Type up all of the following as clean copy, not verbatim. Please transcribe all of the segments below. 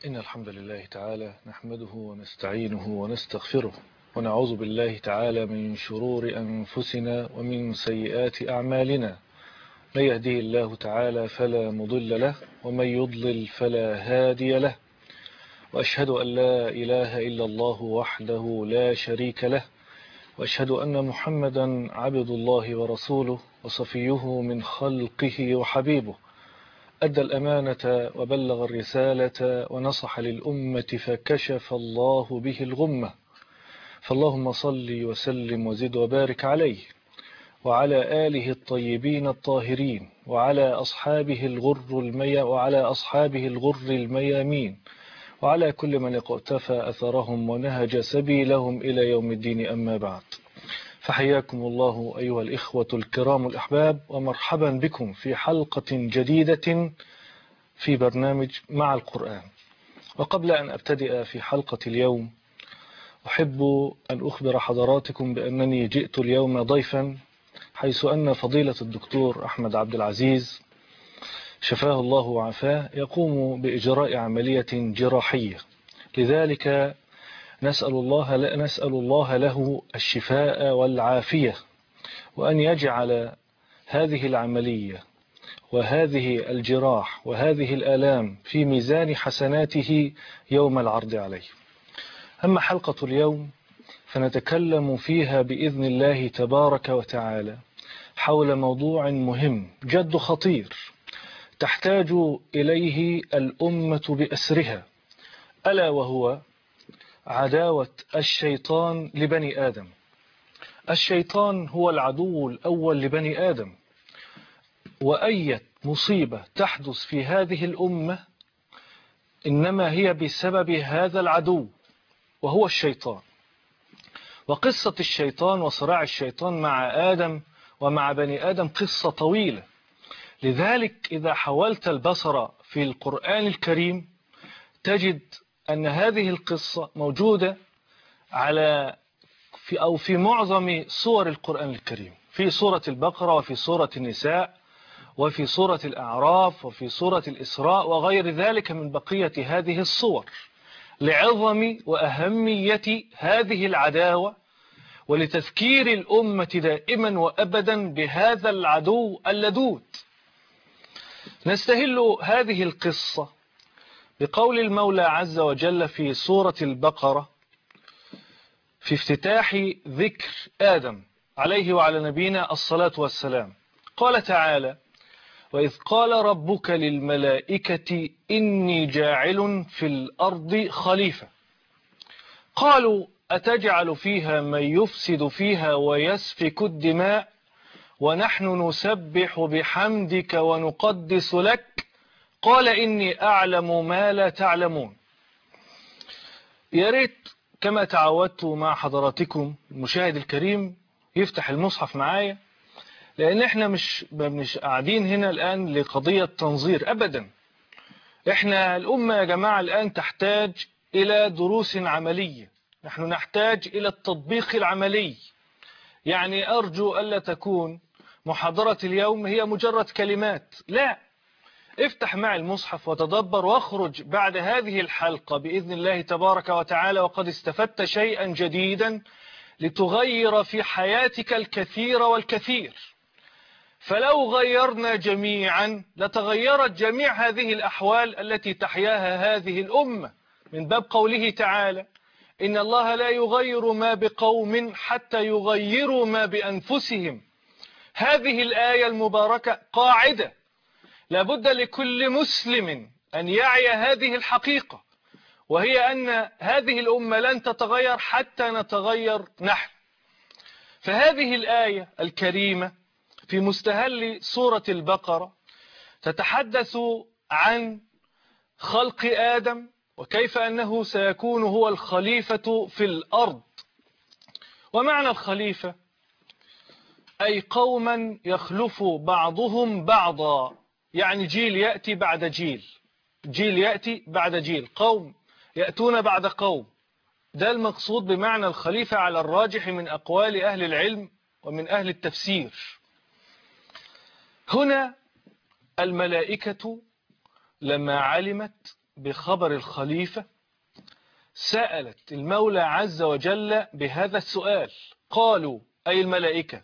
إن الحمد لله تعالى نحمده ونستعينه ونستغفره ونعوذ بالله تعالى من شرور أنفسنا ومن سيئات أعمالنا. من يهده الله تعالى فلا مضل له ومن يضلل فلا هادي له، وأشهد أن لا إله إلا الله وحده لا شريك له، وأشهد أن محمدا عبد الله ورسوله وصفيه من خلقه وحبيبه، أدى الأمانة وبلغ الرسالة ونصح للأمة فكشف الله به الغمة. فاللهم صل وسلم وزد وبارك عليه وعلى آله الطيبين الطاهرين وعلى أصحابه الغر الميامين وعلى كل من اقتفى أثرهم ونهج سبيلهم إلى يوم الدين. أما بعد، فحياكم الله أيها الإخوة الكرام الأحباب، ومرحبا بكم في حلقة جديدة في برنامج مع القرآن. وقبل أن أبتدئ في حلقة اليوم، أحب أن أخبر حضراتكم بأنني جئت اليوم ضيفا، حيث أن فضيلة الدكتور أحمد عبد العزيز شفاه الله وعافاه يقوم بإجراء عملية جراحية، لذلك نسأل الله له الشفاء والعافية، وأن يجعل هذه العملية وهذه الجراح وهذه الآلام في ميزان حسناته يوم العرض عليه. أما حلقة اليوم فنتكلم فيها بإذن الله تبارك وتعالى حول موضوع مهم جد خطير تحتاج إليه الأمة بأسرها، ألا وهو عداوة الشيطان لبني آدم. الشيطان هو العدو الأول لبني آدم، وأي مصيبة تحدث في هذه الأمة إنما هي بسبب هذا العدو وهو الشيطان. وقصة الشيطان وصراع الشيطان مع آدم ومع بني آدم قصة طويلة، لذلك إذا حاولت البصر في القرآن الكريم تجد أن هذه القصة موجودة في معظم سور القرآن الكريم، في سورة البقرة وفي سورة النساء وفي سورة الأعراف وفي سورة الإسراء وغير ذلك من بقية هذه الصور، لعظم وأهمية هذه العداوة، ولتذكير الأمة دائما وأبدا بهذا العدو اللدود. نستهل هذه القصة بقول المولى عز وجل في سورة البقرة في افتتاح ذكر آدم عليه وعلى نبينا الصلاة والسلام. قال تعالى: وإذ قال ربك للملائكة إني جاعل في الأرض خليفة، قالوا أتجعل فيها من يفسد فيها ويسفك الدماء ونحن نسبح بحمدك ونقدس لك قال إني أعلم ما لا تعلمون. يا ريت كما تعودت مع حضراتكم المشاهد الكريم يفتح المصحف معايا، لأن احنا مش قاعدين هنا الآن لقضية تنظير أبدا. احنا الأمة يا جماعة الآن تحتاج إلى دروس عملية، نحن نحتاج إلى التطبيق العملي. يعني أرجو ألا تكون محاضرة اليوم هي مجرد كلمات، لا، افتح معي المصحف وتدبر، واخرج بعد هذه الحلقة بإذن الله تبارك وتعالى وقد استفدت شيئا جديدا لتغير في حياتك الكثير والكثير. فلو غيرنا جميعا لتغيرت جميع هذه الأحوال التي تحياها هذه الأمة، من باب قوله تعالى: إن الله لا يغير ما بقوم حتى يغيروا ما بأنفسهم. هذه الآية المباركة قاعدة لابد لكل مسلم أن يعي هذه الحقيقة، وهي أن هذه الأمة لن تتغير حتى نتغير نحن. فهذه الآية الكريمة في مستهل سورة البقرة تتحدث عن خلق آدم، وكيف أنه سيكون هو الخليفة في الأرض. ومعنى الخليفة أي قوما يخلف بعضهم بعضا، يعني جيل يأتي بعد جيل، جيل يأتي بعد جيل، قوم يأتون بعد قوم. ده المقصود بمعنى الخليفة على الراجح من أقوال أهل العلم ومن أهل التفسير. هنا الملائكة لما علمت بخبر الخليفة سألت المولى عز وجل بهذا السؤال، قالوا أي الملائكة: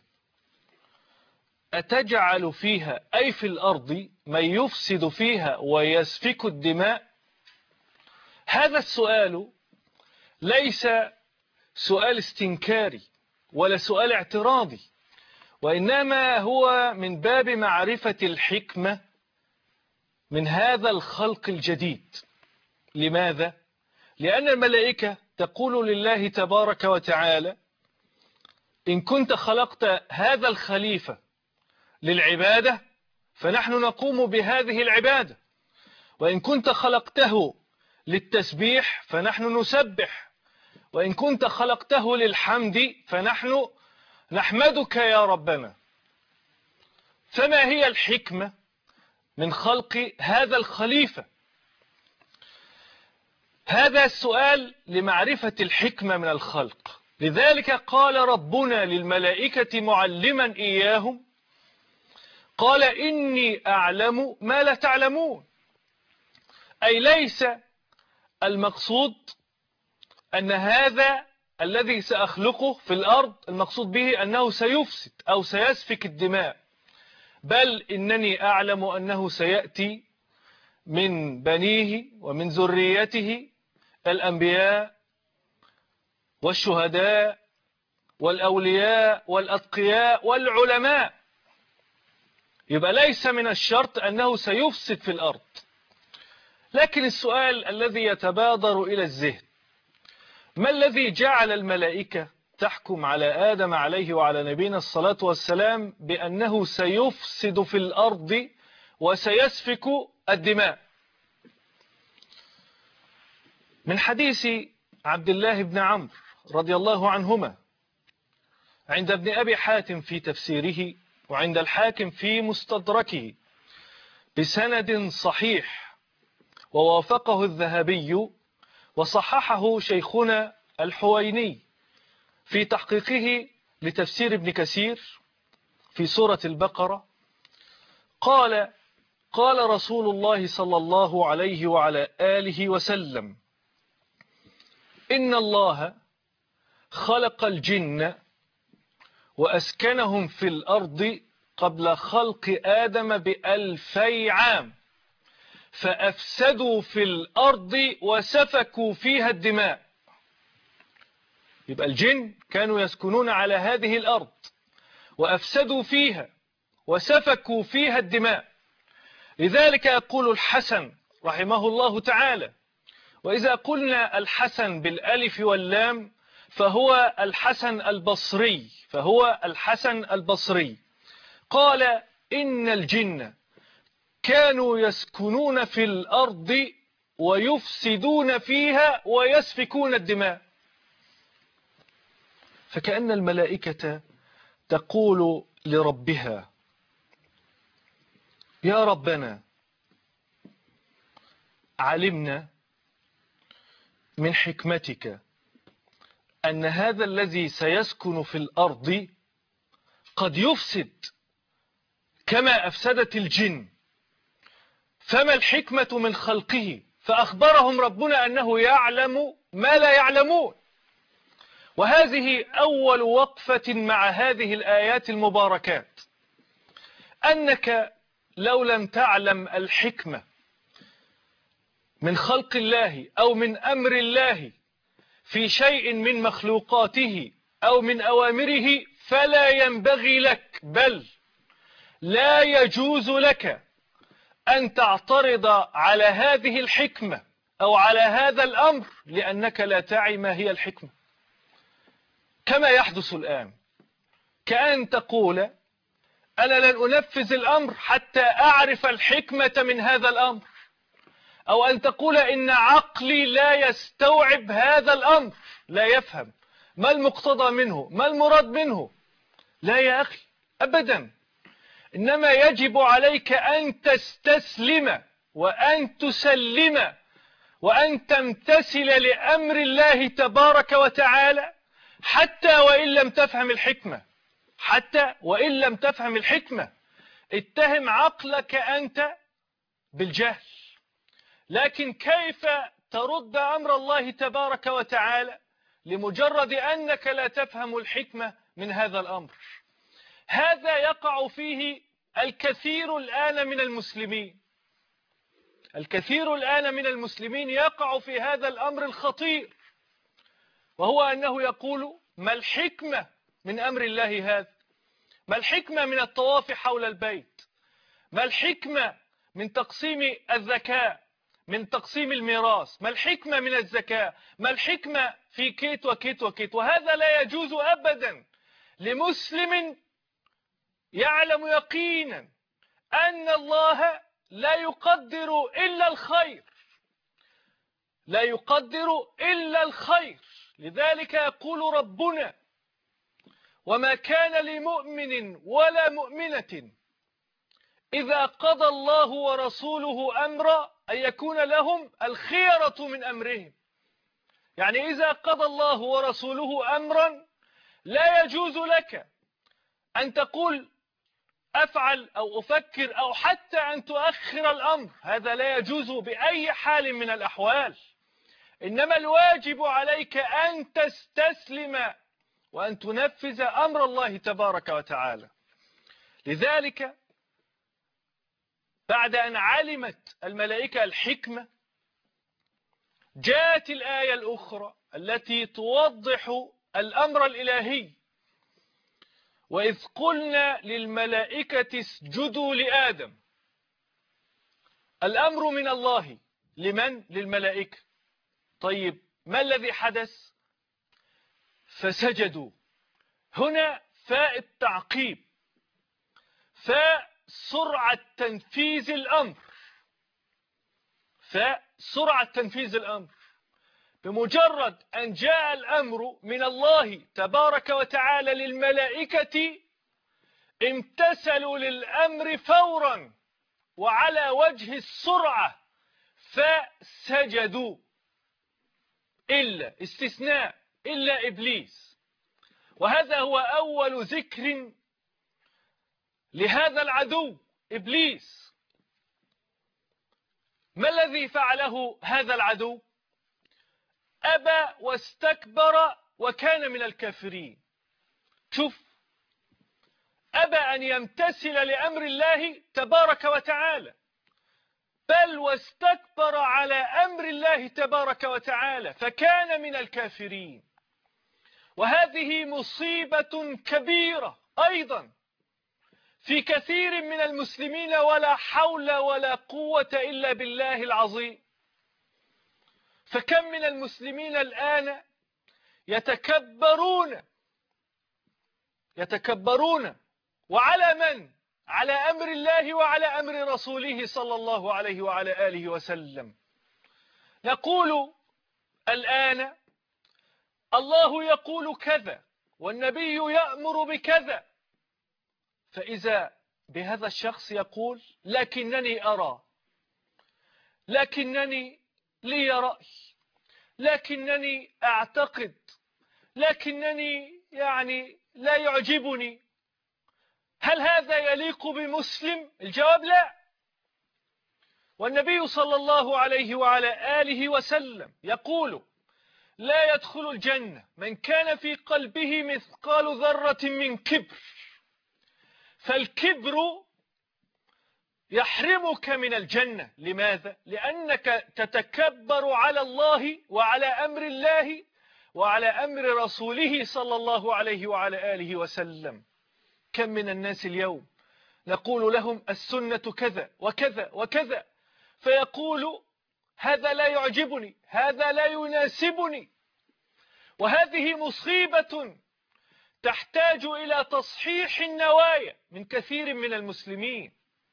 أتجعل فيها أي في الأرض من يفسد فيها ويسفك الدماء؟ هذا السؤال ليس سؤال استنكاري ولا سؤال اعتراضي، وإنما هو من باب معرفة الحكمة من هذا الخلق الجديد. لماذا؟ لأن الملائكة تقول لله تبارك وتعالى: إن كنت خلقت هذا الخليفة للعبادة فنحن نقوم بهذه العبادة، وإن كنت خلقته للتسبيح فنحن نسبح، وإن كنت خلقته للحمد فنحن نحمدك يا ربنا. فما هي الحكمة من خلق هذا الخليفة؟ هذا السؤال لمعرفة الحكمة من الخلق. لذلك قال ربنا للملائكة معلما إياهم، قال: إني أعلم ما لا تعلمون. أي ليس المقصود أن هذا الذي سأخلقه في الأرض المقصود به أنه سيفسد أو سيسفك الدماء، بل إنني أعلم أنه سيأتي من بنيه ومن ذريته الأنبياء والشهداء والأولياء والأتقياء والعلماء. يبقى ليس من الشرط أنه سيفسد في الأرض. لكن السؤال الذي يتبادر إلى الذهن: ما الذي جعل الملائكة تحكم على آدم عليه وعلى نبينا الصلاة والسلام بأنه سيفسد في الأرض وسيسفك الدماء؟ من حديث عبد الله بن عمرو رضي الله عنهما عند ابن أبي حاتم في تفسيره، وعند الحاكم في مستدركه بسند صحيح، ووافقه الذهبي وصححه شيخنا الحويني في تحقيقه لتفسير ابن كثير في سورة البقرة. قال رسول الله صلى الله عليه وعلى آله وسلم: إن الله خلق الجن وأسكنهم في الأرض قبل خلق آدم ب2000 عام، فأفسدوا في الأرض وسفكوا فيها الدماء. يبقى الجن كانوا يسكنون على هذه الأرض وأفسدوا فيها وسفكوا فيها الدماء. لذلك يقول الحسن رحمه الله تعالى: وإذا قلنا الحسن بالألف واللام فهو الحسن البصري، قال: إن الجن كانوا يسكنون في الأرض ويفسدون فيها ويسفكون الدماء. فكأن الملائكة تقول لربها: يا ربنا، علمنا من حكمتك أن هذا الذي سيسكن في الأرض قد يفسد كما أفسدت الجن، فما الحكمة من خلقه؟ فأخبرهم ربنا أنه يعلم ما لا يعلمون. وهذه أول وقفة مع هذه الآيات المباركات، أنك لو لم تعلم الحكمة من خلق الله أو من أمر الله في شيء من مخلوقاته أو من أوامره، فلا ينبغي لك، بل لا يجوز لك أن تعترض على هذه الحكمة أو على هذا الأمر، لأنك لا تعي ما هي الحكمة. كما يحدث الآن، كأن تقول: أنا لن أنفذ الأمر حتى أعرف الحكمة من هذا الأمر، أو أن تقول: إن عقلي لا يستوعب هذا الأمر، لا يفهم ما المقتضى منه، ما المراد منه. لا يا أخي، أبدا. إنما يجب عليك أن تستسلم وأن تسلم وأن تمتثل لأمر الله تبارك وتعالى، حتى وإن لم تفهم الحكمة. حتى وإن لم تفهم الحكمة، اتهم عقلك أنت بالجهل، لكن كيف ترد أمر الله تبارك وتعالى لمجرد أنك لا تفهم الحكمة من هذا الأمر؟ هذا يقع فيه الكثير الآن من المسلمين. الكثير الآن من المسلمين يقع في هذا الأمر الخطير، وهو أنه يقول: ما الحكمة من أمر الله هذا؟ ما الحكمة من الطواف حول البيت؟ ما الحكمة من تقسيم الزكاة، من تقسيم الميراث؟ ما الحكمة من الزكاة؟ ما الحكمة في كيت وكيت وكيت؟ وهذا لا يجوز أبدا لمسلم يعلم يقينا أن الله لا يقدر إلا الخير، لا يقدر إلا الخير. لذلك يقول ربنا: وما كان لمؤمن ولا مؤمنة إذا قضى الله ورسوله أمرا أن يكون لهم الخيرة من أمرهم. يعني إذا قضى الله ورسوله أمرا لا يجوز لك أن تقول أفعل أو أفكر أو حتى أن تؤخر الأمر، هذا لا يجوز بأي حال من الأحوال. إنما الواجب عليك أن تستسلم وأن تنفذ أمر الله تبارك وتعالى. لذلك بعد أن علمت الملائكة الحكمة، جاءت الآية الأخرى التي توضح الأمر الإلهي: وإذ قلنا للملائكة اسجدوا لآدم. الأمر من الله لمن؟ للملائكة. طيب ما الذي حدث؟ فسجدوا. هنا فاء التعقيب، فاء سرعة تنفيذ الأمر، فاء سرعة تنفيذ الأمر. بمجرد أن جاء الأمر من الله تبارك وتعالى للملائكة امتثلوا للأمر فورا وعلى وجه السرعة، فسجدوا. إلا استثناء، إلا إبليس. وهذا هو أول ذكر لهذا العدو إبليس. ما الذي فعله هذا العدو؟ أبى واستكبر وكان من الكافرين. شوف، أبى أن يمتثل لأمر الله تبارك وتعالى، بل واستكبر على أمر الله تبارك وتعالى فكان من الكافرين. وهذه مصيبة كبيرة أيضا في كثير من المسلمين، ولا حول ولا قوة إلا بالله العظيم. فكم من المسلمين الآن يتكبرون وعلى من؟ على أمر الله وعلى أمر رسوله صلى الله عليه وعلى آله وسلم. نقول الآن الله يقول كذا والنبي يأمر بكذا، فإذا بهذا الشخص يقول: لكنني أرى، لكنني لي رأي، لكنني أعتقد، لكنني يعني لا يعجبني. هل هذا يليق بمسلم؟ الجواب لا. والنبي صلى الله عليه وعلى آله وسلم يقول: لا يدخل الجنة من كان في قلبه مثقال ذرة من كبر. فالكبر يحرمك من الجنة. لماذا؟ لأنك تتكبر على الله وعلى أمر الله وعلى أمر رسوله صلى الله عليه وعلى آله وسلم. كم من الناس اليوم نقول لهم السنة كذا وكذا وكذا، فيقول: هذا لا يعجبني، هذا لا يناسبني. وهذه مصيبة تحتاج إلى تصحيح النوايا من كثير من المسلمين.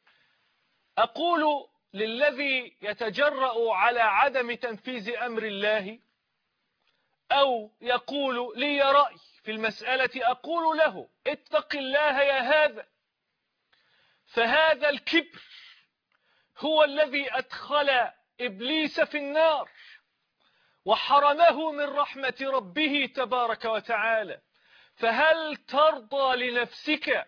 أقول للذي يتجرأ على عدم تنفيذ أمر الله أو يقول لي رأي في المسألة، أقول له: اتق الله يا هذا، فهذا الكبر هو الذي أدخل إبليس في النار وحرمه من رحمة ربه تبارك وتعالى. فهل ترضى لنفسك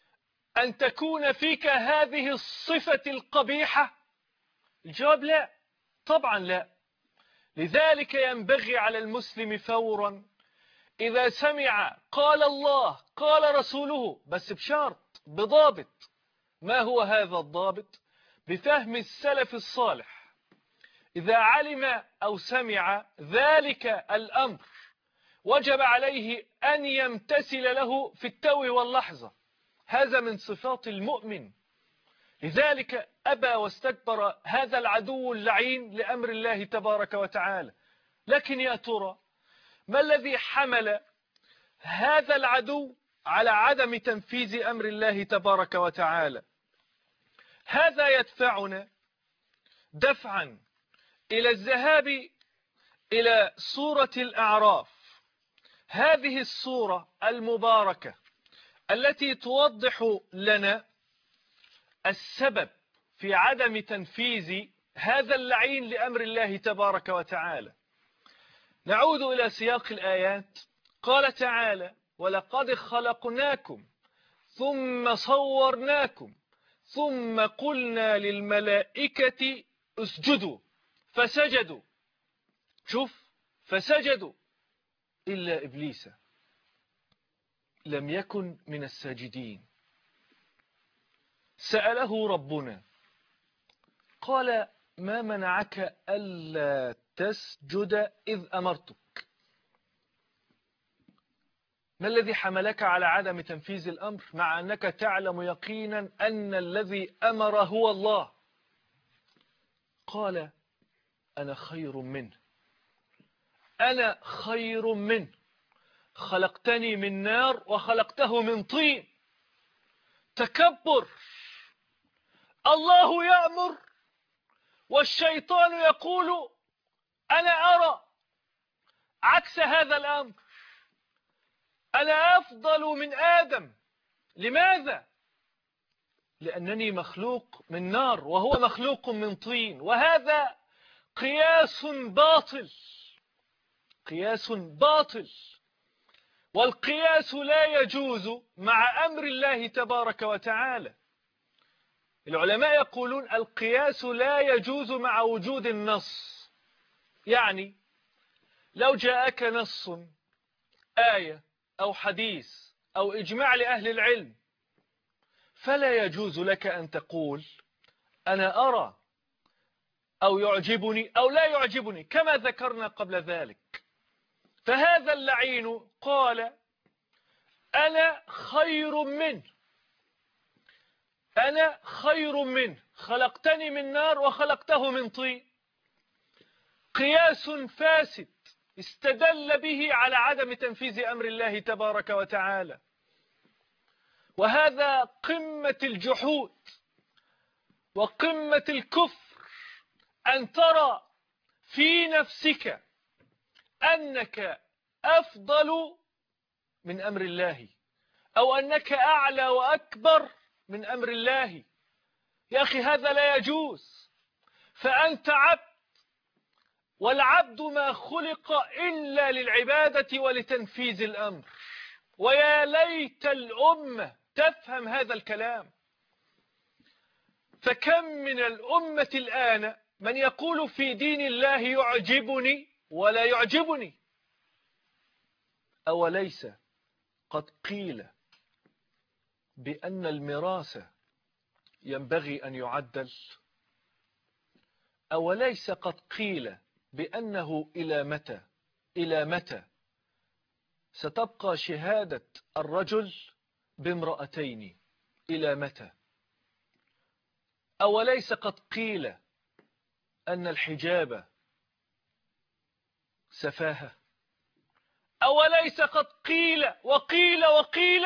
أن تكون فيك هذه الصفة القبيحة؟ الجواب لا. طبعا لا. لذلك ينبغي على المسلم فورا إذا سمع قال الله قال رسوله، بس بشرط بضابط. ما هو هذا الضابط؟ بفهم السلف الصالح. إذا علم أو سمع ذلك الأمر وجب عليه أن يمتثل له في التو واللحظة. هذا من صفات المؤمن. لذلك أبى واستكبر هذا العدو اللعين لأمر الله تبارك وتعالى. لكن يا ترى ما الذي حمل هذا العدو على عدم تنفيذ أمر الله تبارك وتعالى؟ هذا يدفعنا دفعا إلى الذهاب إلى سورة الأعراف، هذه السورة المباركة التي توضح لنا السبب في عدم تنفيذ هذا اللعين لأمر الله تبارك وتعالى. نعود إلى سياق الآيات. قال تعالى: ولقد خلقناكم ثم صورناكم ثم قلنا للملائكة اسجدوا فسجدوا. شوف، فسجدوا إلا إبليس لم يكن من الساجدين. سأله ربنا قال: ما منعك ألا تسجد إذ أمرتك؟ ما الذي حملك على عدم تنفيذ الأمر مع أنك تعلم يقينا أن الذي أمر هو الله؟ قال: أنا خير منه، أنا خير منه، خلقتني من نار وخلقته من طين. تكبر. الله يأمر والشيطان يقول أنا أرى عكس هذا الأمر، أنا أفضل من آدم. لماذا؟ لأنني مخلوق من نار وهو مخلوق من طين. وهذا قياس باطل، قياس باطل. والقياس لا يجوز مع أمر الله تبارك وتعالى. العلماء يقولون القياس لا يجوز مع وجود النص. يعني لو جاءك نص، آية أو حديث أو إجماع لأهل العلم، فلا يجوز لك أن تقول أنا أرى أو يعجبني أو لا يعجبني كما ذكرنا قبل ذلك. فهذا اللعين قال أنا خير منه، أنا خير منه، خلقتني من نار وخلقته من طين. قياس فاسد استدل به على عدم تنفيذ أمر الله تبارك وتعالى. وهذا قمة الجحود وقمة الكفر، أن ترى في نفسك أنك أفضل من أمر الله أو أنك أعلى وأكبر من أمر الله. يا أخي هذا لا يجوز. فأنت عبد، والعبد ما خلق إلا للعبادة ولتنفيذ الأمر. ويا ليت الأمة تفهم هذا الكلام. فكم من الأمة الآن من يقول في دين الله يعجبني ولا يعجبني. أوليس قد قيل بأن الميراث ينبغي أن يعدل؟ أوليس قد قيل بأنه إلى متى ستبقى شهادة الرجل بامرأتين؟ إلى متى؟ أوليس قد قيل أن الحجاب سفاهة؟ أوليس قد قيل وقيل وقيل؟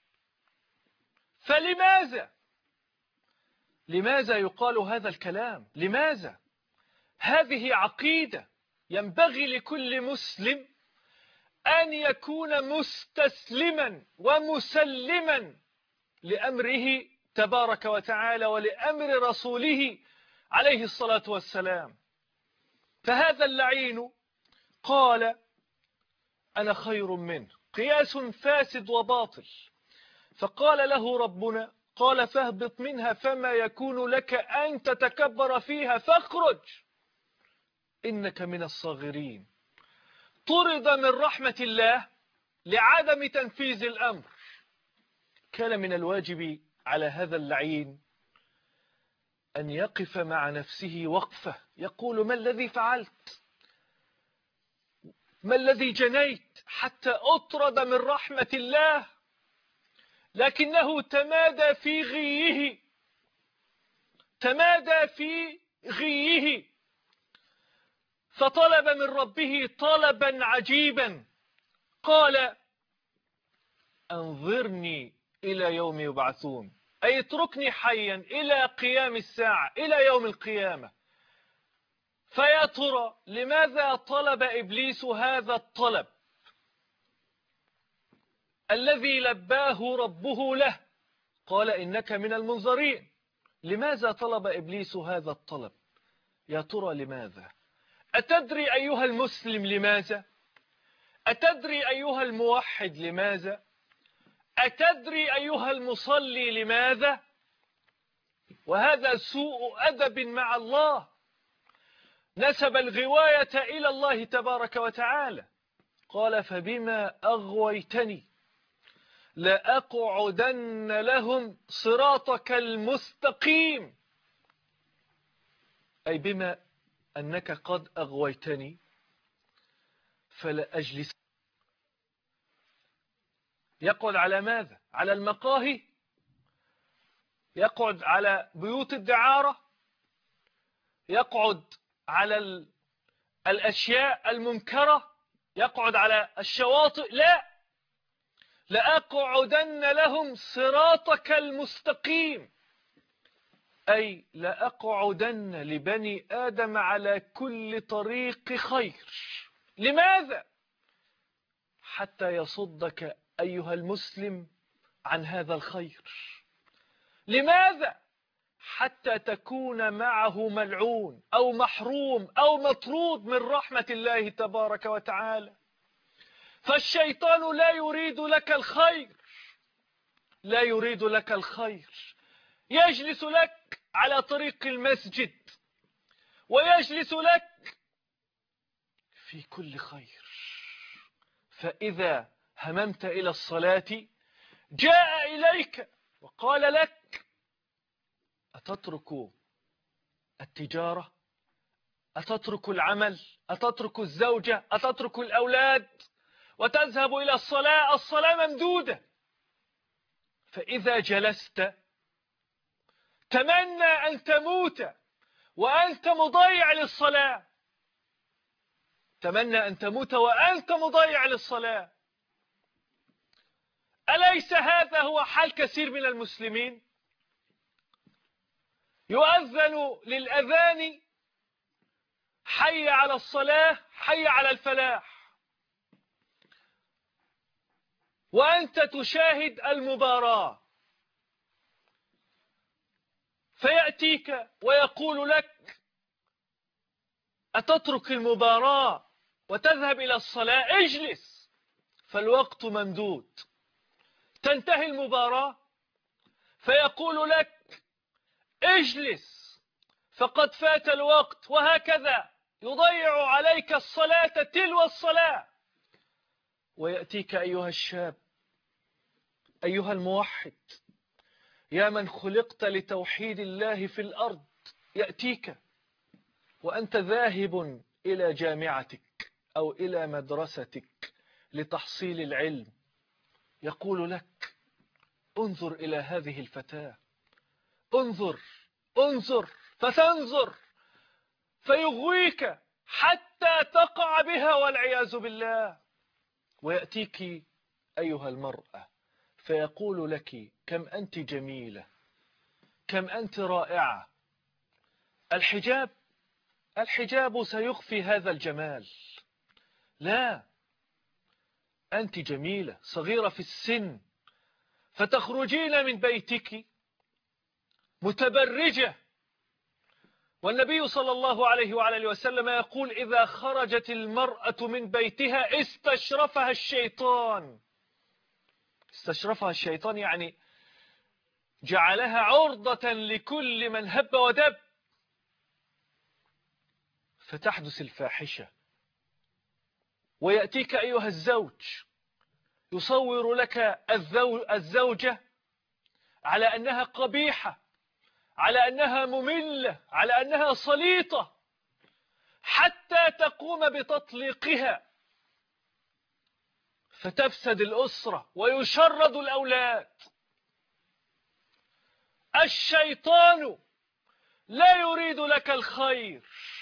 لماذا يقال هذا الكلام؟ لماذا؟ هذه عقيدة ينبغي لكل مسلم أن يكون مستسلما ومسلما لأمره تبارك وتعالى ولأمر رسوله عليه الصلاة والسلام. فهذا اللعين قال أنا خير منه، قياس فاسد وباطل. فقال له ربنا قال فاهبط منها فما يكون لك أن تتكبر فيها فاخرج. إنك من الصاغرين. طرد من رحمة الله لعدم تنفيذ الأمر. كان من الواجب على هذا اللعين أن يقف مع نفسه وقفة، يقول: ما الذي فعلت؟ ما الذي جنيت حتى أطرد من رحمة الله؟ لكنه تمادى في غيه، تمادى في غيه، فطلب من ربه طلبا عجيبا، قال: أنظرني إلى يوم يبعثون، أي اتركني حيا إلى قيام الساعة، إلى يوم القيامة. فيا ترى لماذا طلب إبليس هذا الطلب الذي لباه ربه له؟ قال: إنك من المنظرين. لماذا طلب إبليس هذا الطلب؟ يا ترى لماذا؟ أتدري أيها المسلم لماذا؟ أتدري أيها الموحد لماذا؟ أتدري أيها المصلي لماذا؟ وهذا سوء أدب مع الله. نسب الغواية إلى الله تبارك وتعالى، قال: فبما أغويتني لأقعدن لهم صراطك المستقيم، أي بما أنك قد أغويتني فلا أجلس. يقعد على ماذا؟ على المقاهي؟ يقعد على بيوت الدعارة؟ يقعد على الأشياء المنكرة؟ يقعد على الشواطئ؟ لا، لأقعدن لهم صراطك المستقيم، أي لأقعدن لبني آدم على كل طريق خير. لماذا؟ حتى يصدك أيها المسلم عن هذا الخير. لماذا؟ حتى تكون معه ملعون أو محروم أو مطرود من رحمة الله تبارك وتعالى. فالشيطان لا يريد لك الخير، لا يريد لك الخير. يجلس لك على طريق المسجد، ويجلس لك في كل خير. فإذا هممت إلى الصلاة جاء إليك وقال لك: أتترك التجارة؟ أتترك العمل؟ أتترك الزوجة؟ أتترك الأولاد وتذهب إلى الصلاة؟ الصلاة ممدودة. فإذا جلست تمنى أن تموت وأنت مضيع للصلاة، تمنى أن تموت وأنت مضيع للصلاة. أليس هذا هو حال كثير من المسلمين؟ يؤذن للأذان: حي على الصلاة، حي على الفلاح، وأنت تشاهد المباراة. فيأتيك ويقول لك: أتترك المباراة وتذهب إلى الصلاة؟ اجلس، فالوقت ممدود. تنتهي المباراة فيقول لك: اجلس، فقد فات الوقت، وهكذا يضيع عليك الصلاة تلو الصلاة. ويأتيك أيها الشاب، أيها الموحد، يا من خلقت لتوحيد الله في الأرض، يأتيك وأنت ذاهب إلى جامعتك أو إلى مدرستك لتحصيل العلم، يقول لك: انظر إلى هذه الفتاة، انظر انظر، فتنظر فيغويك حتى تقع بها والعياذ بالله. ويأتيك أيها المرأة فيقول لك: كم أنت جميلة، كم أنت رائعة. الحجاب سيخفي هذا الجمال. لا، أنت جميلة صغيرة في السن، فتخرجين من بيتك متبرجة. والنبي صلى الله عليه وعلى وسلم يقول: إذا خرجت المرأة من بيتها استشرفها الشيطان. استشرفها الشيطان يعني جعلها عرضة لكل من هب ودب. فتحدث الفاحشة، ويأتيك أيها الزوج يصور لك الزوجة على أنها قبيحة، على أنها مملة، على أنها صليطة، حتى تقوم بتطليقها، فتفسد الأسرة ويشرد الأولاد. الشيطان لا يريد لك الخير.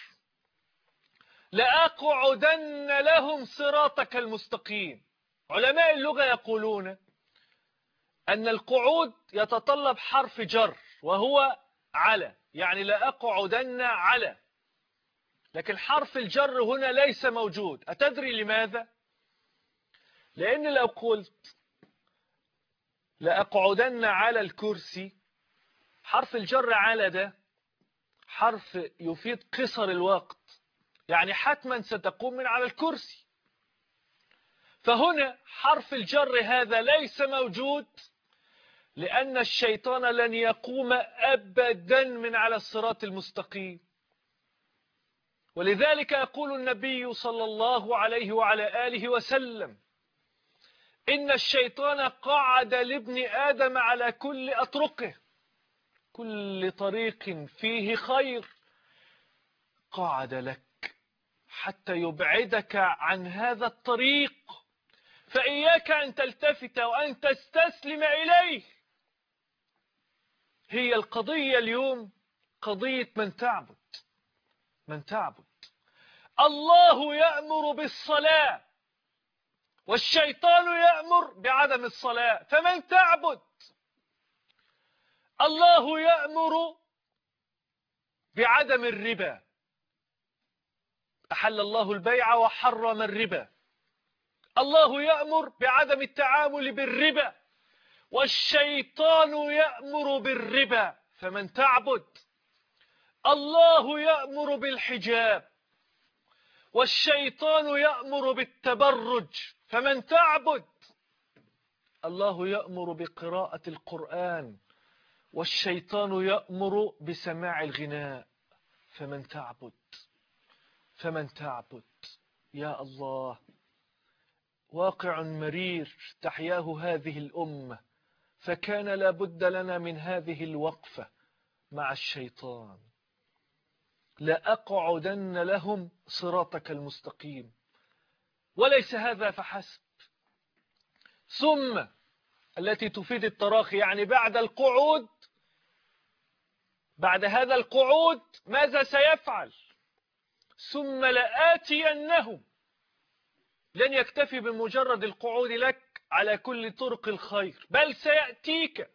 لأقعدن لهم صراطك المستقيم. علماء اللغة يقولون أن القعود يتطلب حرف جر وهو على، يعني لأقعدن على، لكن حرف الجر هنا ليس موجود. أتدري لماذا؟ لأن لو قلت لأقعدن على الكرسي، حرف الجر على ده حرف يفيد قصر الوقت، يعني حتما ستقوم من على الكرسي. فهنا حرف الجر هذا ليس موجود، لأن الشيطان لن يقوم أبدا من على الصراط المستقيم. ولذلك يقول النبي صلى الله عليه وعلى آله وسلم: إن الشيطان قعد لابن آدم على كل أطرقه، كل طريق فيه خير قعد لك حتى يبعدك عن هذا الطريق، فإياك أن تلتفت وأن تستسلم إليه. هي القضية اليوم قضية من تعبد. من تعبد. الله يأمر بالصلاة والشيطان يأمر بعدم الصلاة، فمن تعبد. الله يأمر بعدم الربا، أحل الله البيع وحرم الربا. الله يأمر بعدم التعامل بالربا، والشيطان يأمر بالربا، فمن تعبد. الله يأمر بالحجاب والشيطان يأمر بالتبرج، فمن تعبد. الله يأمر بقراءة القرآن والشيطان يأمر بسماع الغناء، فمن تعبد. فمن تعبد. يا الله، واقع مرير تحياه هذه الأمة، فكان لابد لنا من هذه الوقفة مع الشيطان. لأقعدن لهم صراطك المستقيم. وليس هذا فحسب، ثم التي تفيد التراخي، يعني بعد القعود، بعد هذا القعود ماذا سيفعل؟ ثم لآتينهم. لن يكتفي بمجرد القعود لك على كل طرق الخير، بل سيأتيك.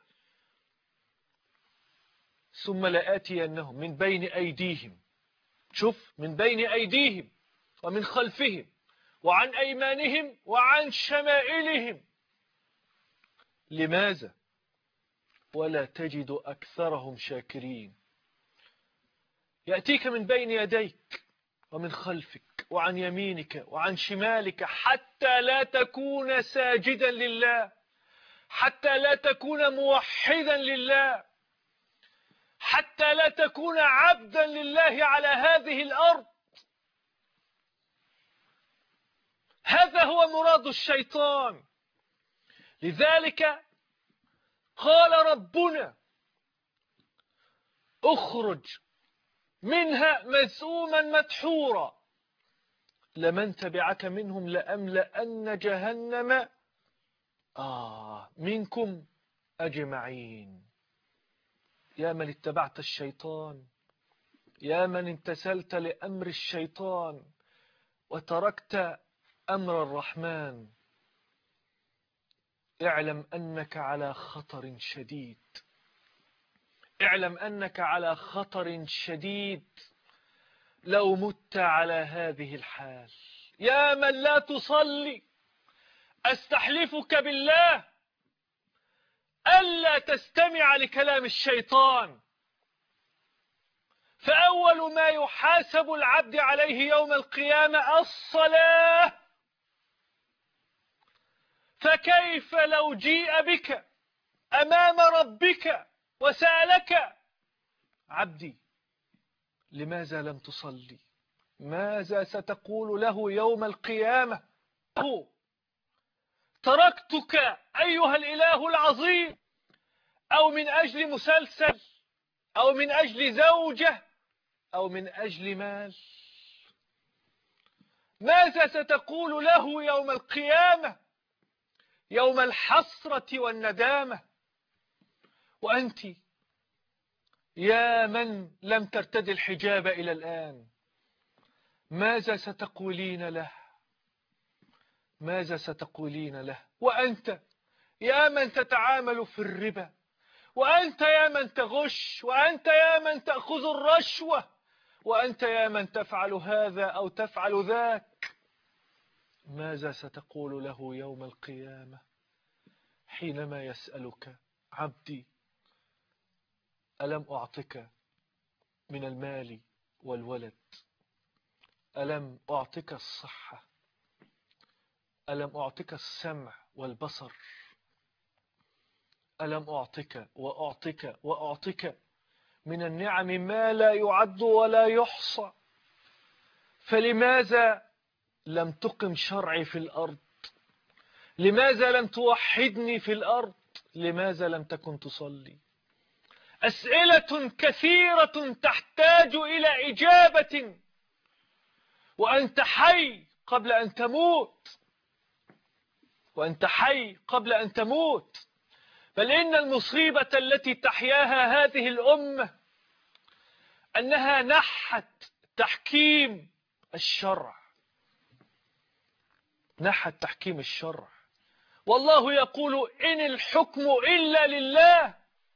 ثم لآتينهم من بين أيديهم، شوف، من بين أيديهم ومن خلفهم وعن أيمانهم وعن شمائلهم. لماذا؟ ولا تجد أكثرهم شاكرين. يأتيك من بين يديك ومن خلفك وعن يمينك وعن شمالك، حتى لا تكون ساجدا لله، حتى لا تكون موحدا لله، حتى لا تكون عبدا لله على هذه الأرض. هذا هو مراد الشيطان. لذلك قال ربنا: اخرج منها مذءوما مدحورا لمن تبعك منهم لأملأن جهنم منكم أجمعين. يا من اتبعت الشيطان، يا من امتثلت لأمر الشيطان وتركت أمر الرحمن، اعلم أنك على خطر شديد. اعلم أنك على خطر شديد لو مت على هذه الحال. يا من لا تصلي، أستحلفك بالله ألا تستمع لكلام الشيطان، فأول ما يحاسب العبد عليه يوم القيامة الصلاة. فكيف لو جيء بك أمام ربك وسألك: عبدي لماذا لم تصلي؟ ماذا ستقول له يوم القيامة؟ تركتك أيها الإله العظيم، أو من أجل مسلسل، أو من أجل زوجة، أو من أجل مال؟ ماذا ستقول له يوم القيامة، يوم الحسرة والندامة؟ وأنت يا من لم ترتدي الحجاب إلى الآن، ماذا ستقولين له؟ ماذا ستقولين له؟ وأنت يا من تتعامل في الربا، وأنت يا من تغش، وأنت يا من تأخذ الرشوة، وأنت يا من تفعل هذا أو تفعل ذاك، ماذا ستقول له يوم القيامة حينما يسألك عبدي ألم أعطك من المال والولد؟ ألم أعطك الصحة؟ ألم أعطك السمع والبصر؟ ألم أعطك وأعطك وأعطك من النعم ما لا يعد ولا يحصى؟ فلماذا لم تقم شرعي في الأرض؟ لماذا لم توحدني في الأرض؟ لماذا لم تكن تصلي؟ أسئلة كثيرة تحتاج إلى إجابة، وأنت حي قبل أن تموت، وأنت حي قبل أن تموت. بل إن المصيبة التي تحياها هذه الأمة أنها نحت تحكيم الشرع، نحت تحكيم الشرع. والله يقول إن الحكم إلا لله،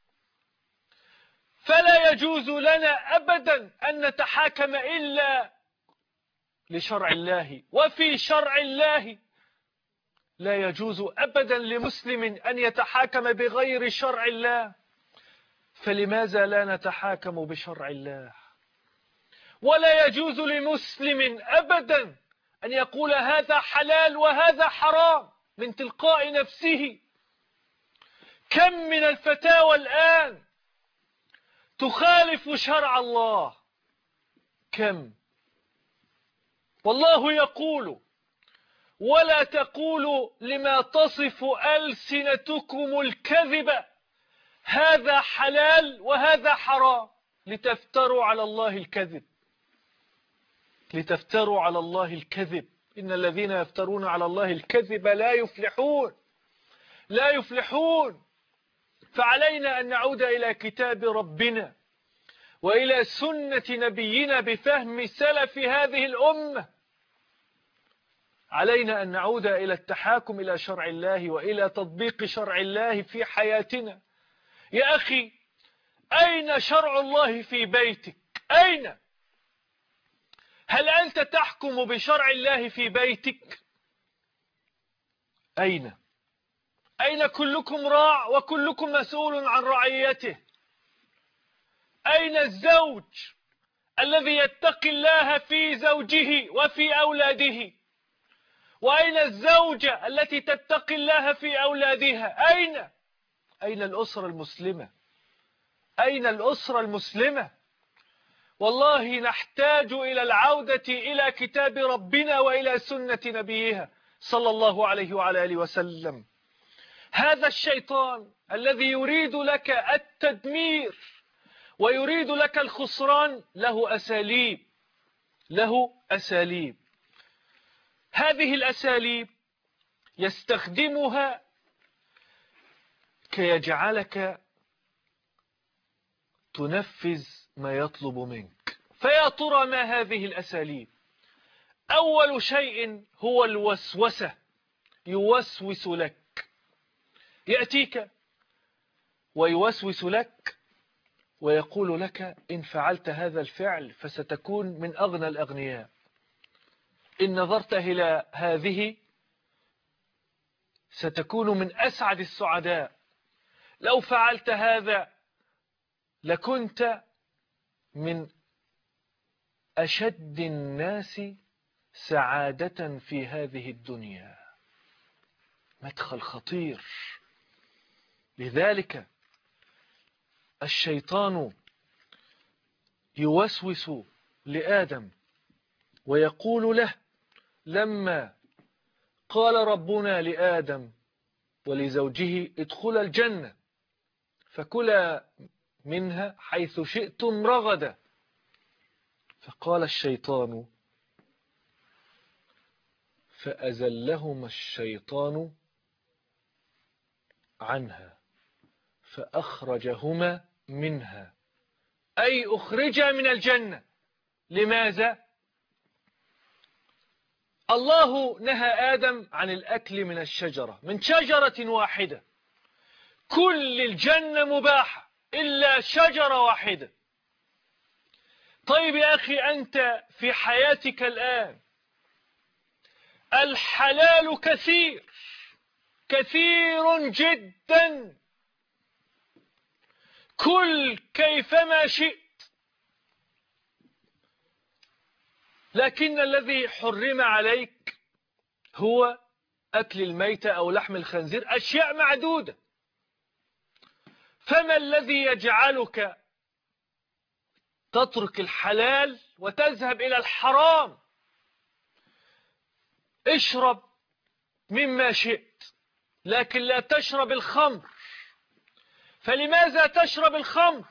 فلا يجوز لنا أبدا أن نتحاكم إلا لشرع الله، وفي شرع الله لا يجوز أبدا لمسلم أن يتحاكم بغير شرع الله. فلماذا لا نتحاكم بشرع الله؟ ولا يجوز لمسلم أبدا أن يقول هذا حلال وهذا حرام من تلقاء نفسه. كم من الفتاوى الآن تخالف شرع الله، كم. والله يقول ولا تقولوا لما تصف ألسنتكم الكذب هذا حلال وهذا حرام لتفتروا على الله الكذب، لتفتروا على الله الكذب. إن الذين يفترون على الله الكذب لا يفلحون، لا يفلحون. فعلينا أن نعود إلى كتاب ربنا وإلى سنة نبينا بفهم سلف هذه الأمة. علينا أن نعود إلى التحاكم إلى شرع الله وإلى تطبيق شرع الله في حياتنا. يا أخي، أين شرع الله في بيتك؟ أين؟ هل أنت تحكم بشرع الله في بيتك؟ أين؟ أين كلكم راع وكلكم مسؤول عن رعيته؟ أين الزوج الذي يتقي الله في زوجه وفي أولاده؟ وأين الزوجة التي تتقي الله في أولادها؟ أين؟ أين الأسرة المسلمة؟ أين الأسرة المسلمة؟ والله نحتاج إلى العودة إلى كتاب ربنا وإلى سنة نبيها صلى الله عليه وعلى آله وسلم. هذا الشيطان الذي يريد لك التدمير ويريد لك الخسران له أساليب، له أساليب. هذه الأساليب يستخدمها كي يجعلك تنفذ ما يطلب منك. فيا ترى ما هذه الأساليب؟ أول شيء هو الوسوسة، يوسوس لك، يأتيك ويوسوس لك ويقول لك إن فعلت هذا الفعل فستكون من أغنى الأغنياء، إن نظرت إلى هذه ستكون من أسعد السعداء، لو فعلت هذا لكنت من أشد الناس سعادة في هذه الدنيا. مدخل خطير. لذلك الشيطان يوسوس لآدم ويقول له لما قال ربنا لآدم ولزوجه ادخلا الجنة فكلا منها حيث شئتم رغدا، فقال الشيطان فأزلهما الشيطان عنها فأخرجهما منها، أي أخرجا من الجنة. لماذا؟ الله نهى آدم عن الأكل من الشجرة، من شجرة واحدة، كل الجنة مباحة إلا شجرة واحدة. طيب يا أخي، أنت في حياتك الآن الحلال كثير كثير جدا، كل كيفما شئت، لكن الذي حرم عليك هو أكل الميتة أو لحم الخنزير، أشياء معدودة. فما الذي يجعلك تترك الحلال وتذهب إلى الحرام؟ اشرب مما شئت لكن لا تشرب الخمر. فلماذا تشرب الخمر؟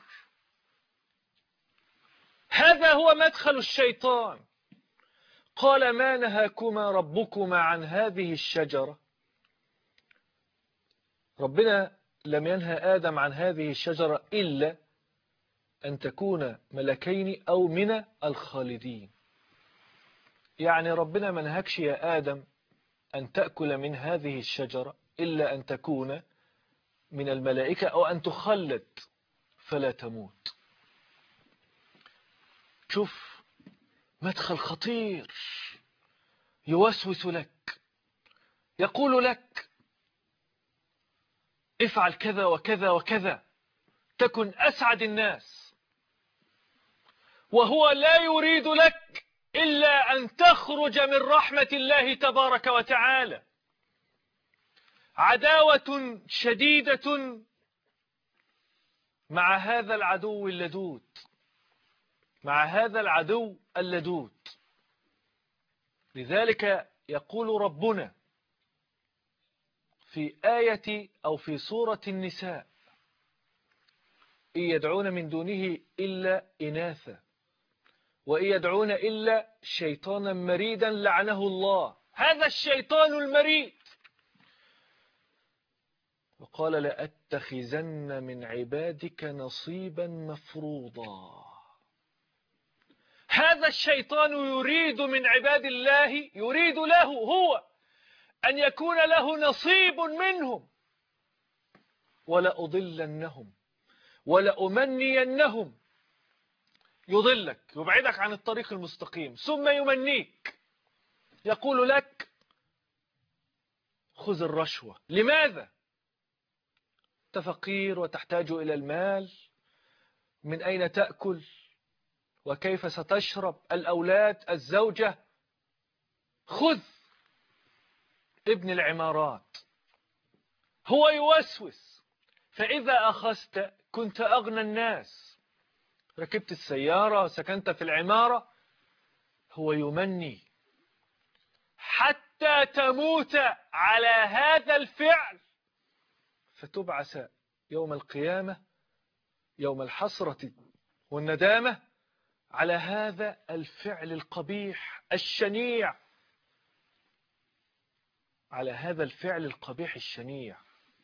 هذا هو مدخل الشيطان. قال ما نهاكما ربكما عن هذه الشجرة. ربنا لم ينهى آدم عن هذه الشجرة إلا أن تكون ملكين أو من الخالدين. يعني ربنا ما نهاكش يا آدم أن تأكل من هذه الشجرة إلا أن تكون من الملائكة أو أن تخلد فلا تموت. شوف مدخل خطير، يوسوس لك، يقول لك افعل كذا وكذا وكذا تكن أسعد الناس، وهو لا يريد لك إلا أن تخرج من رحمة الله تبارك وتعالى. عداوة شديدة مع هذا العدو اللدود، مع هذا العدو اللدود. لذلك يقول ربنا في آية أو في سورة النساء إن يدعون من دونه إلا إناثا وإن يدعون إلا شيطانا مريدا لعنه الله. هذا الشيطان المريد. وقال لأتخذن من عبادك نصيبا مفروضا. هذا الشيطان يريد من عباد الله، يريد له هو أن يكون له نصيب منهم. ولأضلنهم ولأمنينهم. يضلك، يبعدك عن الطريق المستقيم، ثم يمنيك، يقول لك خذ الرشوة. لماذا؟ أنت فقير وتحتاج إلى المال، من أين تأكل وكيف ستشرب، الأولاد، الزوجة، خذ. ابن العمارات هو يوسوس، فإذا أخذت كنت أغنى الناس، ركبت السيارة سكنت في العمارة، هو يمني حتى تموت على هذا الفعل فتبعث يوم القيامة يوم الحسرة والندامة على هذا الفعل القبيح الشنيع، على هذا الفعل القبيح الشنيع.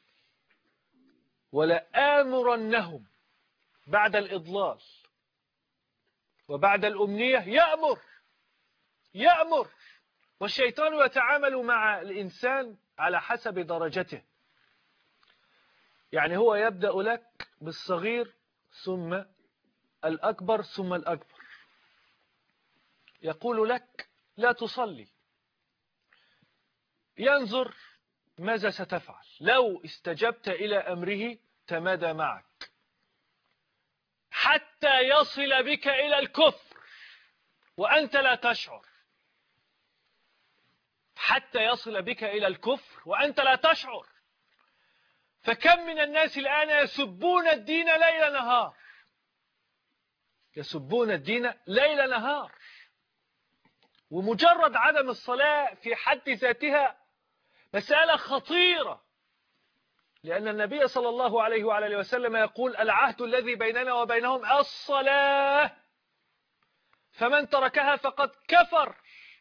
ولآمرنهم بعد الإضلال وبعد الأمنية يأمر. والشيطان يتعامل مع الإنسان على حسب درجته. يعني هو يبدأ لك بالصغير ثم الأكبر ثم الأكبر. يقول لك لا تصلي، ينظر ماذا ستفعل. لو استجبت إلى أمره تمادى معك حتى يصل بك إلى الكفر وأنت لا تشعر، حتى يصل بك إلى الكفر وأنت لا تشعر. فكم من الناس الآن يسبون الدين ليل نهار، يسبون الدين ليل نهار. ومجرد عدم الصلاة في حد ذاتها مسألة خطيرة، لأن النبي صلى الله عليه وعلى آله وسلم يقول العهد الذي بيننا وبينهم الصلاة، فمن تركها فقد كفر.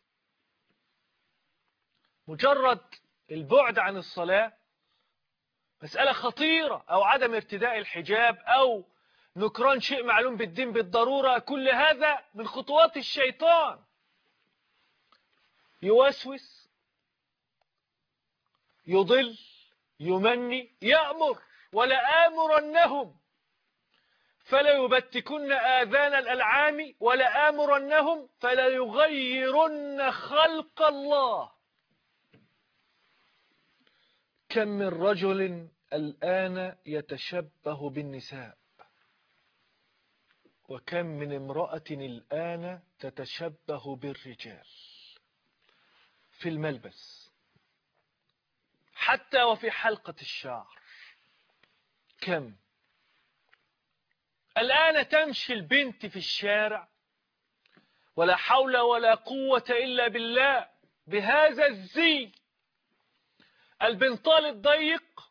مجرد البعد عن الصلاة مسألة خطيرة، أو عدم ارتداء الحجاب، أو نكران شيء معلوم بالدين بالضرورة، كل هذا من خطوات الشيطان. يوسوس، يضل، يمني، يأمر، ولآمرنهم فليبتكن آذان الألعام ولآمرنهم فليغيرن خلق الله. كم من رجل الآن يتشبه بالنساء، وكم من امرأة الآن تتشبه بالرجال في الملبس، حتى وفي حلقة الشعر. كم الآن تمشي البنت في الشارع ولا حول ولا قوة إلا بالله بهذا الزي، البنطال الضيق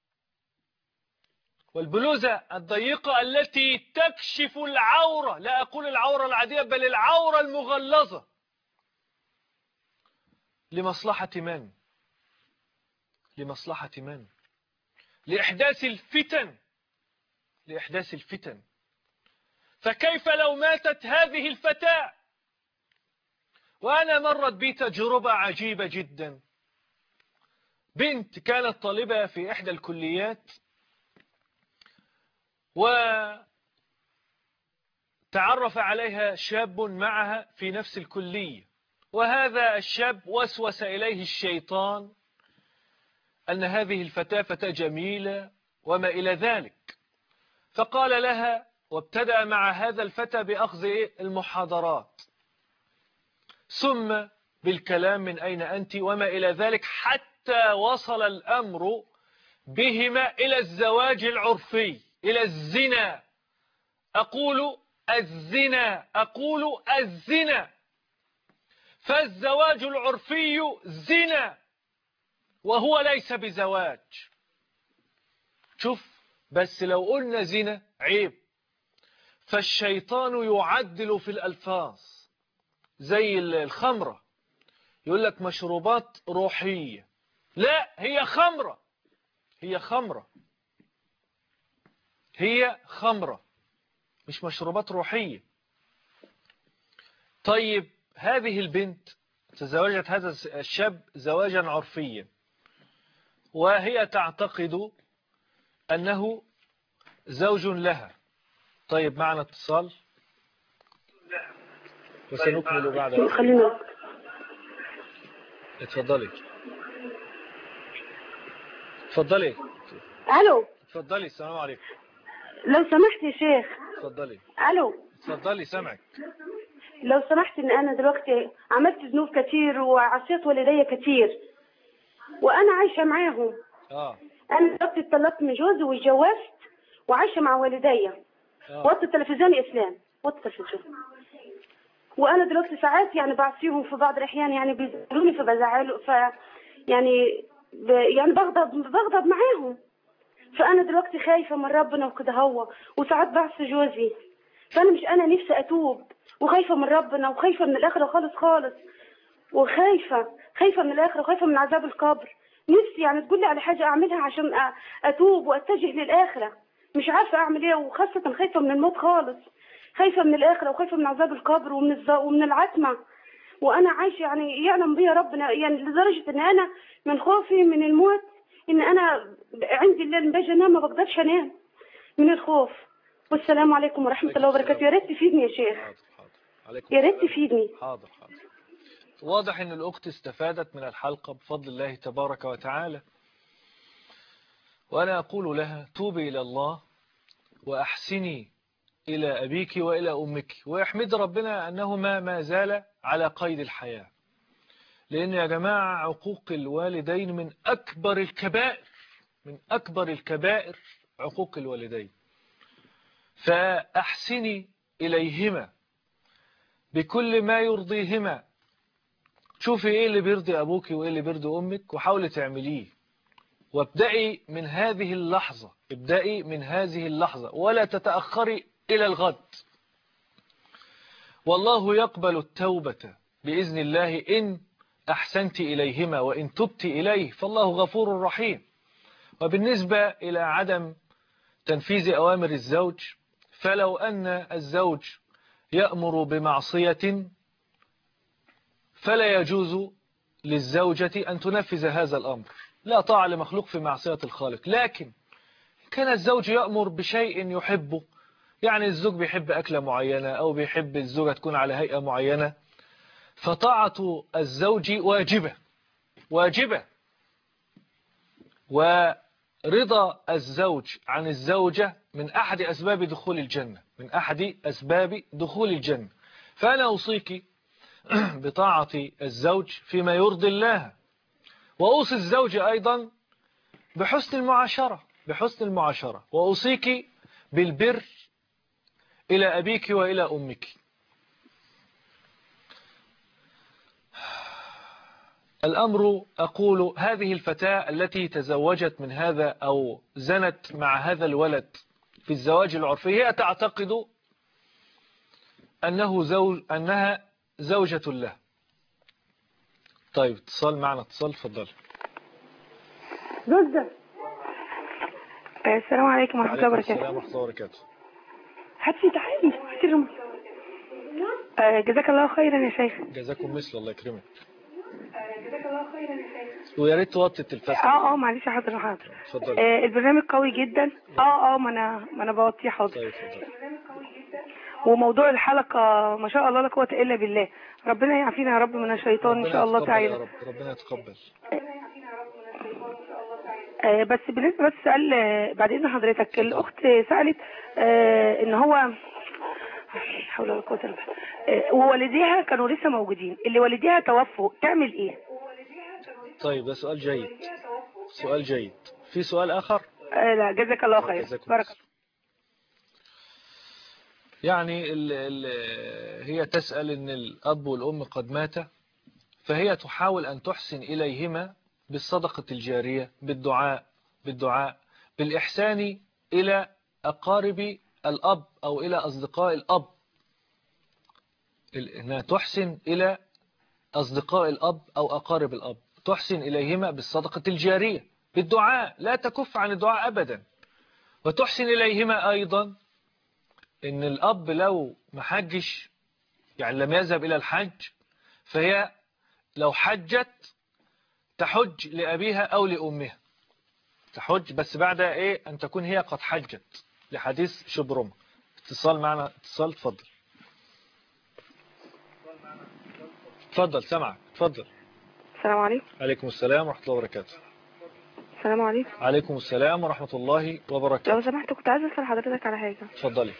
والبلوزة الضيقة التي تكشف العورة، لا أقول العورة العادية بل العورة المغلظة. لمصلحة من؟ لمصلحة من؟ لإحداث الفتن، لإحداث الفتن. فكيف لو ماتت هذه الفتاة؟ وأنا مرت بي تجربة عجيبة جدا. بنت كانت طالبة في إحدى الكليات، وتعرف عليها شاب معها في نفس الكلية، وهذا الشاب وسوس إليه الشيطان أن هذه الفتاة فتاة جميلة وما إلى ذلك، فقال لها وابتدأ مع هذا الفتى بأخذ المحاضرات، ثم بالكلام من أين أنت وما إلى ذلك، حتى وصل الأمر بهما إلى الزواج العرفي، إلى الزنا. أقول الزنا، أقول الزنا. فالزواج العرفي زنا وهو ليس بزواج. شوف، بس لو قلنا زنا عيب، فالشيطان يعدل في الألفاظ، زي الخمرة، يقول لك مشروبات روحية. لا، هي خمرة، هي خمرة، هي خمرة، مش مشروبات روحية. طيب هذه البنت تزوجت هذا الشاب زواجا عرفيا، وهي تعتقد أنه زوج لها. طيب معنا اتصال وسنكمل بعد. اتفضلي اتفضلي. الو، اتفضلي. السلام عليكم. لو سمحت يا شيخ. اتفضلي. الو، اتفضلي سامعك. لو سمحت، ان انا دلوقتي عملت ذنوب كتير وعصيت والدي كتير وانا عايشه معاهم. انا دلوقتي اتطلقت من جوزي واتجوزت وعايشه مع والدي. وطي التلفزيون يا اسلام، وطي التلفزيون. وانا دلوقتي ساعات يعني بعصيهم في بعض الاحيان، يعني بيزعلوني فبزعل يعني يعني بغضب معاهم. فانا دلوقتي خايفه من ربنا وكده هو، وساعات بعصي جوزي. فانا مش انا نفسي اتوب، وخايفه من ربنا، وخايفه من الاخره خالص خالص، خايفه من الاخره، وخايفه من عذاب القبر. نفسي يعني تقول لي على حاجه اعملها عشان اتوب واتجه للاخره. مش عارفه اعمل ايه، وخاصه خايفه من الموت خالص، خايفه من الاخره، وخايفه من عذاب القبر ومن العتمه. وانا عايشه يعني يعلم بيا ربنا، يعني لدرجه ان انا من خوفي من الموت، ان انا عندي الليل باجي انام ما بقدرش انام من الخوف. والسلام عليكم ورحمه الله وبركاته. يا ريت تفيدني يا شيخ. حاضر. يا ريت تفيدني. حاضر. واضح ان الاخت استفادت من الحلقة بفضل الله تبارك وتعالى، وانا اقول لها توبي الى الله واحسني الى ابيك والى امك، ويحمد ربنا انهما ما زال على قيد الحياة. لأن يا جماعة عقوق الوالدين من أكبر الكبائر، من أكبر الكبائر عقوق الوالدين. فأحسني إليهما بكل ما يرضيهما، شوفي ايه اللي بيرضي ابوك وايه اللي بيرضي امك وحاولي تعمليه، وابدأي من هذه اللحظة، ابدأي من هذه اللحظة ولا تتأخري إلى الغد. والله يقبل التوبة بإذن الله إن أحسنت إليهما، وإن تبت إليه فالله غفور رحيم. وبالنسبة إلى عدم تنفيذ أوامر الزوج، فلو أن الزوج يأمر بمعصية فلا يجوز للزوجة أن تنفذ هذا الأمر، لا طاعة لمخلوق في معصية الخالق. لكن كان الزوج يأمر بشيء يحبه، يعني الزوج بيحب أكلة معينة أو بيحب الزوجة تكون على هيئة معينة، فطاعة الزوج واجبة واجبة. ورضا الزوج عن الزوجة من أحد أسباب دخول الجنة، من أحد أسباب دخول الجنة. فأنا أوصيك بطاعة الزوج فيما يرضي الله، وأوصي الزوج أيضا بحسن المعاشرة، بحسن المعاشرة، وأوصيك بالبر إلى أبيك وإلى أمك. الأمر أقول هذه الفتاة التي تزوجت من هذا أو زنت مع هذا الولد في الزواج العرفي، هي تعتقد أنها زوجة له. طيب اتصال معنا، اتصال، فضل. زوجة. السلام عليكم ورحمة الله وبركاته. السلام ورحمة الله وبركاته. هاتي تعالي هاتي الرمل. جزاك الله خيرا يا شيخ. جزاكم مثل، الله يكرمك. جزاك الله خيرا يا شيخ. ويا ريت توطي التلفاز. معلش، حاضر. اتفضل. البرنامج قوي جدا. ما انا بوطيه. حاضر. طيب اتفضل. وموضوع الحلقة ما شاء الله لا قوة إلا بالله. ربنا يعافينا يا رب من الشيطان إن شاء الله تعالى. ربنا يتقبل. بس بالنسبة بس سؤال بعد إذن حضرتك. الأخت سألت إن هو حول ولا قوة إلا بالله، ووالديها كانوا لسه موجودين، اللي والديها توفوا، تعمل إيه؟ طيب ده سؤال جيد، سؤال جيد. في سؤال آخر؟ لا جزاك الله خير. بارك الله. يعني هي تسأل إن الأب والأم قد ماتا، فهي تحاول أن تحسن إليهما بالصدقة الجارية، بالدعاء بالإحسان إلى أقارب الأب أو إلى أصدقاء الأب، إنها تحسن إلى أصدقاء الأب أو أقارب الأب، تحسن إليهما بالصدقة الجارية، بالدعاء، لا تكف عن الدعاء أبدا. وتحسن إليهما أيضا إن الأب لو ما حجش، يعني لم يذهب إلى الحج، فهي لو حجت تحج لأبيها أو لأمها، تحج بس بعد أن تكون هي قد حجت، لحديث شبرمة. اتصال معنا، اتصال، تفضل. تفضل سمعك، تفضل. السلام عليكم. عليكم السلام ورحمة الله وبركاته. السلام عليكم. عليكم السلام ورحمة الله وبركاته. لو سمحت كنت عايزة أسأل حضرتك على حاجة. تفضلي.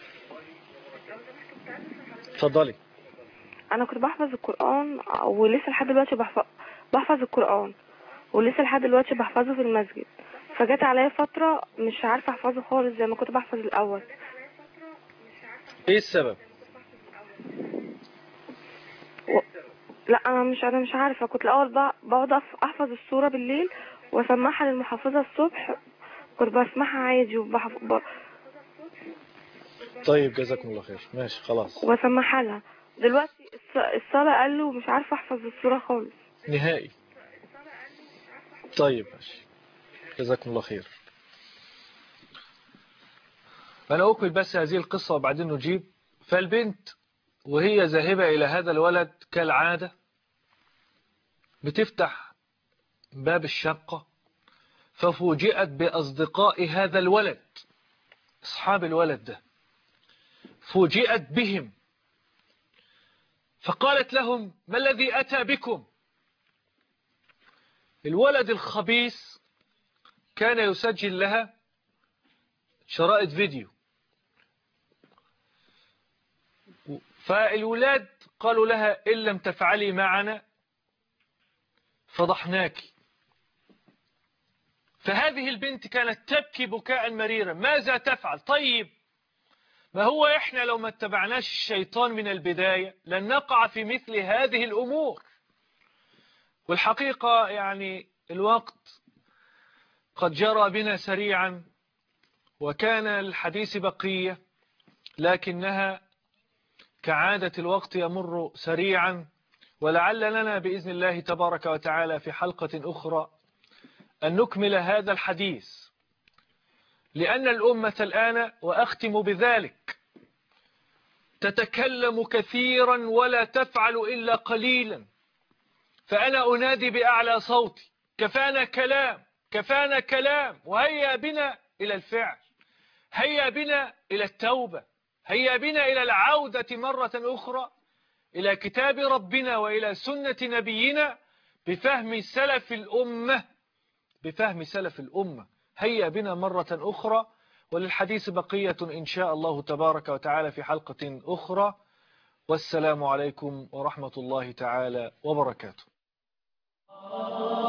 تفضلي. أنا كنت بحفظ القرآن ولسه لحد دلوقتي بحفظ القرآن ولسه لحد دلوقتي بحفظه في المسجد، فجت عليا فترة مش عارفة أحفظه خالص زي ما كنت بحفظ الأول. إيه السبب؟ لا أنا مش عارفة. كنت الأول بقعد أحفظ السورة بالليل وأسمعها للمحافظة الصبح، كنت بسمعها عادي طيب جزاكم الله خير، ماشي خلاص. وبسمعها لها. دلوقتي الصلاة قال له مش عارفة أحفظ السورة خالص نهائي. طيب ماشي، جزاكم الله خير. أنا أكمل بس هذه القصة وبعدين نجيب. فالبنت وهي ذاهبة إلى هذا الولد كالعادة بتفتح باب الشقة، ففوجئت بأصدقاء هذا الولد، أصحاب الولد ده، فوجئت بهم، فقالت لهم: ما الذي أتى بكم؟ الولد الخبيث كان يسجل لها شرائط فيديو، فالولاد قالوا لها: إن لم تفعلي معنا فضحناك. فهذه البنت كانت تبكي بكاء مريرا. ماذا تفعل؟ طيب ما هو إحنا لو ما اتبعناش الشيطان من البداية لن نقع في مثل هذه الأمور. والحقيقة يعني الوقت قد جرى بنا سريعا، وكان الحديث بقية، لكنها كعادة الوقت يمر سريعا. ولعل لنا بإذن الله تبارك وتعالى في حلقة أخرى أن نكمل هذا الحديث، لأن الأمة الآن، وأختم بذلك، تتكلم كثيرا ولا تفعل إلا قليلا. فأنا أنادي بأعلى صوتي: كفانا كلام، كفانا كلام، وهيا بنا إلى الفعل، هيا بنا إلى التوبة، هيا بنا إلى العودة مرة أخرى إلى كتاب ربنا وإلى سنة نبينا بفهم سلف الأمة، بفهم سلف الأمة. هيا بنا مرة أخرى، وللحديث بقية إن شاء الله تبارك وتعالى في حلقة أخرى. والسلام عليكم ورحمة الله تعالى وبركاته.